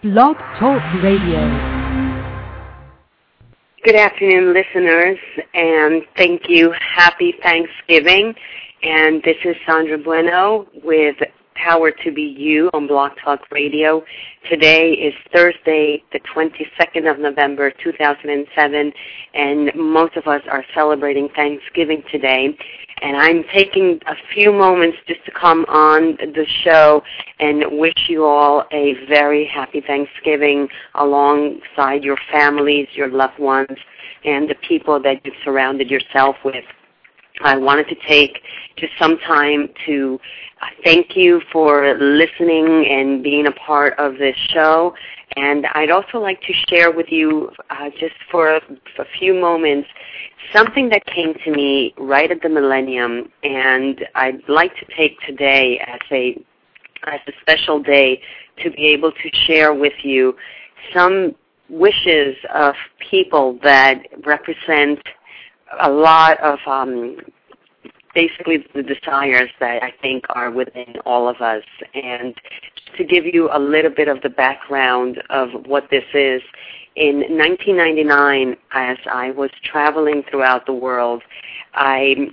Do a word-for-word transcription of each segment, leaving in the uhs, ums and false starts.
Blog Talk Radio. Good afternoon, listeners, and thank you. Happy Thanksgiving. And this is Sandra Bueno with Power to Be You on Blog Talk Radio. Today is Thursday, the twenty-second of November, two thousand seven, and most of us are celebrating Thanksgiving today. And I'm taking a few moments just to come on the show and wish you all a very happy Thanksgiving alongside your families, your loved ones, and the people that you've surrounded yourself with. I wanted to take just some time to uh, thank you for listening and being a part of this show. And I'd also like to share with you uh, just for a, for a few moments something that came to me right at the millennium. And I'd like to take today as a, as a special day to be able to share with you some wishes of people that represent a lot of um, basically the desires that I think are within all of us. And to give you a little bit of the background of what this is, in nineteen ninety-nine, as I was traveling throughout the world, I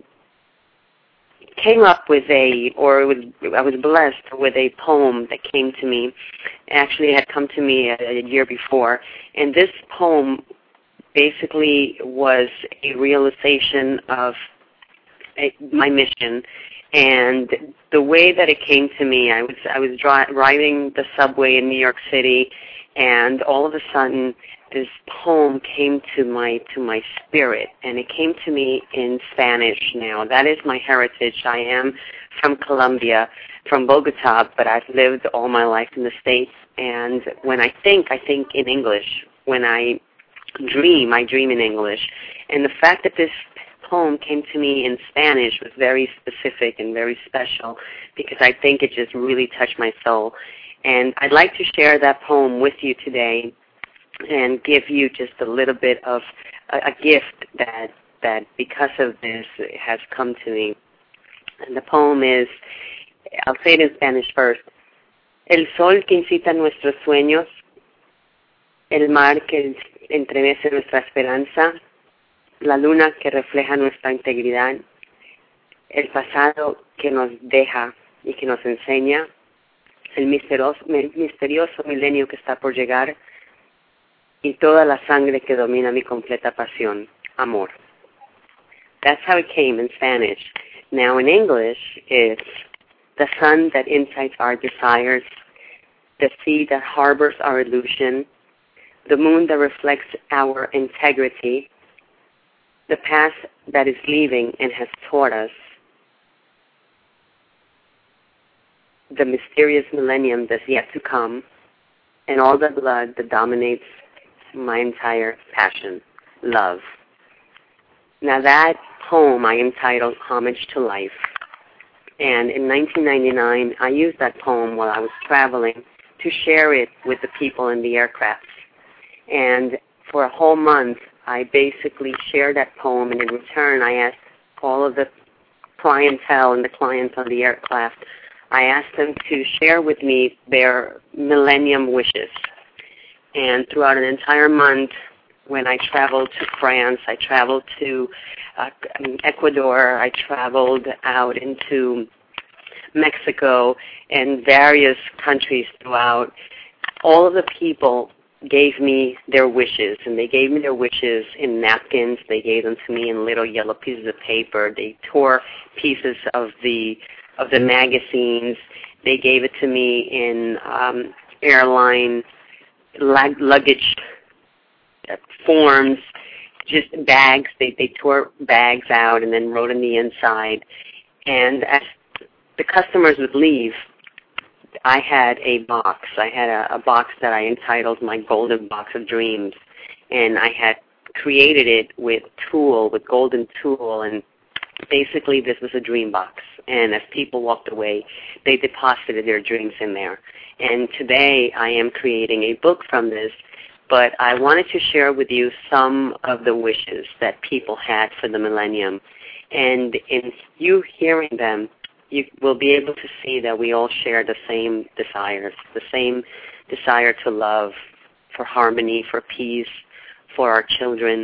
came up with a, or was, I was blessed with a poem that came to me. Actually, it had come to me a, a year before. And this poem basically was a realization of a, my mission. And the way that it came to me, I was I was dri- riding the subway in New York City, and all of a sudden, this poem came to my to my spirit, and it came to me in Spanish. Now, that is my heritage. I am from Colombia, from Bogota, but I've lived all my life in the States. And when I think, I think in English. When I dream, I dream in English. And the fact that this poem came to me in Spanish was very specific and very special because I think it just really touched my soul. And I'd like to share that poem with you today and give you just a little bit of a, a gift that that because of this has come to me. And the poem is, I'll say it in Spanish first. El sol que incita nuestros sueños, el mar que entremece nuestra esperanza, la luna que refleja nuestra integridad, el pasado que nos deja y que nos enseña, el misterioso, misterioso milenio que está por llegar y toda la sangre que domina mi completa pasión, amor. That's how it came in Spanish. Now in English, it's the sun that incites our desires, the sea that harbors our illusion, the moon that reflects our integrity, the past that is leaving and has taught us, the mysterious millennium that's yet to come, and all the blood that dominates my entire passion, love. Now that poem I entitled Homage to Life. And in nineteen ninety-nine, I used that poem while I was traveling to share it with the people in the aircraft. And for a whole month, I basically shared that poem, and in return, I asked all of the clientele and the clients on the aircraft, I asked them to share with me their millennium wishes. And throughout an entire month, when I traveled to France, I traveled to uh, Ecuador, I traveled out into Mexico and various countries throughout, all of the people gave me their wishes, and they gave me their wishes in napkins. They gave them to me in little yellow pieces of paper. They tore pieces of the of the magazines. They gave it to me in um, airline lag- luggage forms, just bags. They they tore bags out and then wrote on the inside. And as the customers would leave, I had a box. I had a, a box that I entitled my Golden Box of Dreams, and I had created it with tulle, with golden tulle, and basically this was a dream box. And as people walked away, they deposited their dreams in there. And today I am creating a book from this, but I wanted to share with you some of the wishes that people had for the millennium. And in you hearing them, you will be able to see that we all share the same desires, the same desire to love, for harmony, for peace, for our children,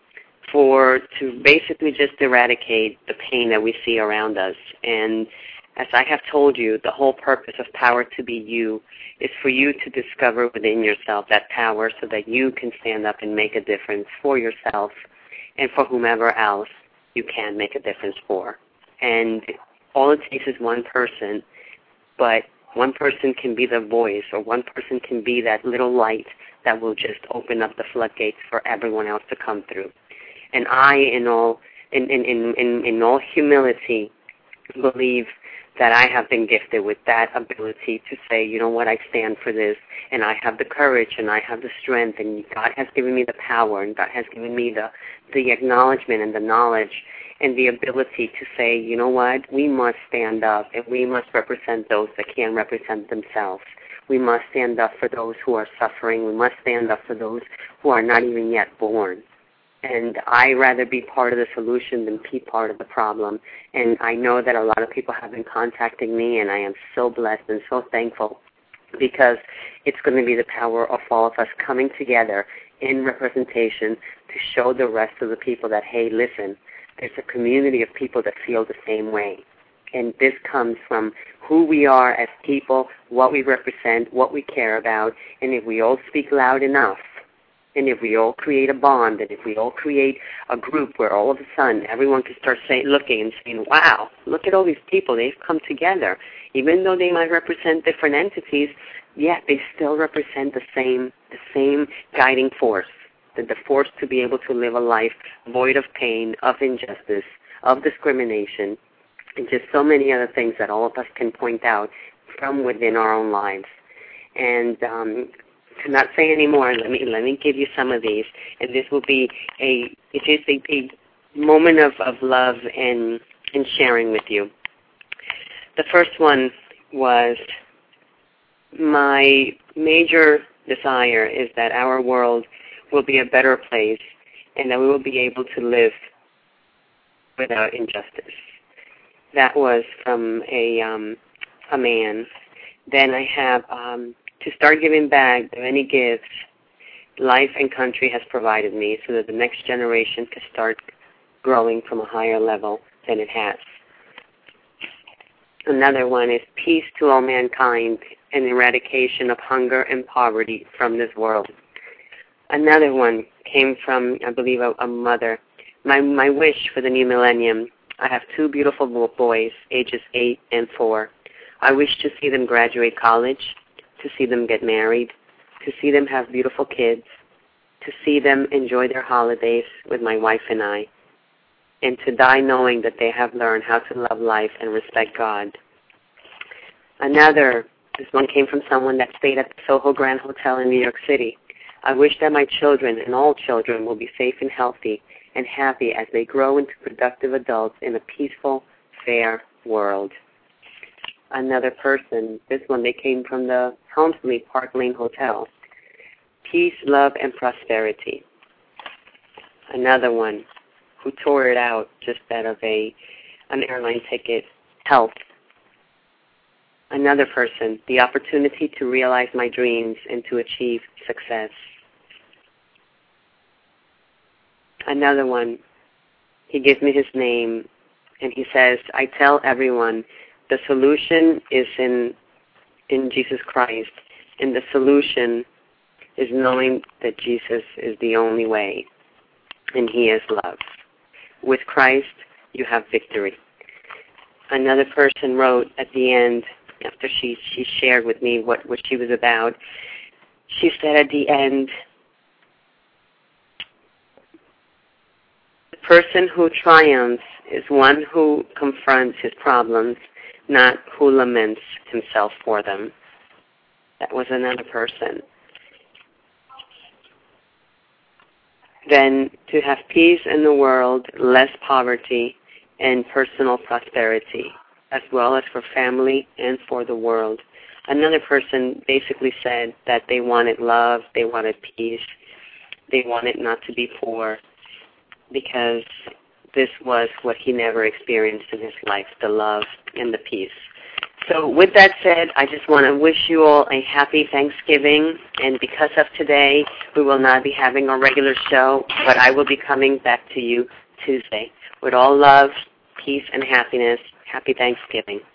for to basically just eradicate the pain that we see around us. And as I have told you, the whole purpose of Power to Be You is for you to discover within yourself that power so that you can stand up and make a difference for yourself and for whomever else you can make a difference for. And all it takes is one person, but one person can be the voice, or one person can be that little light that will just open up the floodgates for everyone else to come through. And I, in all, in, in, in, in, in all humility, believe that I have been gifted with that ability to say, you know what, I stand for this, and I have the courage, and I have the strength, and God has given me the power, and God has given me the, the acknowledgement and the knowledge and the ability to say, you know what, we must stand up, and we must represent those that can't represent themselves. We must stand up for those who are suffering. We must stand up for those who are not even yet born. And I rather be part of the solution than be part of the problem. And I know that a lot of people have been contacting me, and I am so blessed and so thankful, because it's going to be the power of all of us coming together in representation to show the rest of the people that, hey, listen, there's a community of people that feel the same way. And this comes from who we are as people, what we represent, what we care about, and if we all speak loud enough, and if we all create a bond, and if we all create a group where all of a sudden everyone can start say, looking and saying, wow, look at all these people, they've come together. Even though they might represent different entities, yet they still represent the same, the same guiding force, the, the force to be able to live a life void of pain, of injustice, of discrimination, and just so many other things that all of us can point out from within our own lives. And um, to not say any more, let me let me give you some of these, and this will be a it is a, a moment of, of love and and sharing with you. The first one was, my major desire is that our world will be a better place, and that we will be able to live without injustice. That was from a um, a man. Then I have um, to start giving back the many gifts life and country has provided me, so that the next generation can start growing from a higher level than it has. Another one is peace to all mankind and eradication of hunger and poverty from this world. Another one came from, I believe, a, a mother. My my wish for the new millennium. I have two beautiful boys, ages eight and four. I wish to see them graduate college, to see them get married, to see them have beautiful kids, to see them enjoy their holidays with my wife and I, and to die knowing that they have learned how to love life and respect God. Another, this one came from someone that stayed at the Soho Grand Hotel in New York City. I wish that my children and all children will be safe and healthy and happy as they grow into productive adults in a peaceful, fair world. Another person, this one, they came from the Helmsley Park Lane Hotel. Peace, love, and prosperity. Another one who tore it out just out of a an airline ticket, health. Another person, the opportunity to realize my dreams and to achieve success. Another one, he gives me his name, and he says, I tell everyone the solution is in in Jesus Christ, and the solution is knowing that Jesus is the only way, and He is love. With Christ, you have victory. Another person wrote at the end, after she, she shared with me what, what she was about, she said at the end, the person who triumphs is one who confronts his problems, not who laments himself for them. That was another person. Then to have peace in the world, less poverty, and personal prosperity, as well as for family and for the world. Another person basically said that they wanted love, they wanted peace, they wanted not to be poor, because this was what he never experienced in his life, the love and the peace. So with that said, I just want to wish you all a happy Thanksgiving. And because of today, we will not be having a regular show, but I will be coming back to you Tuesday. With all love, peace, and happiness, happy Thanksgiving.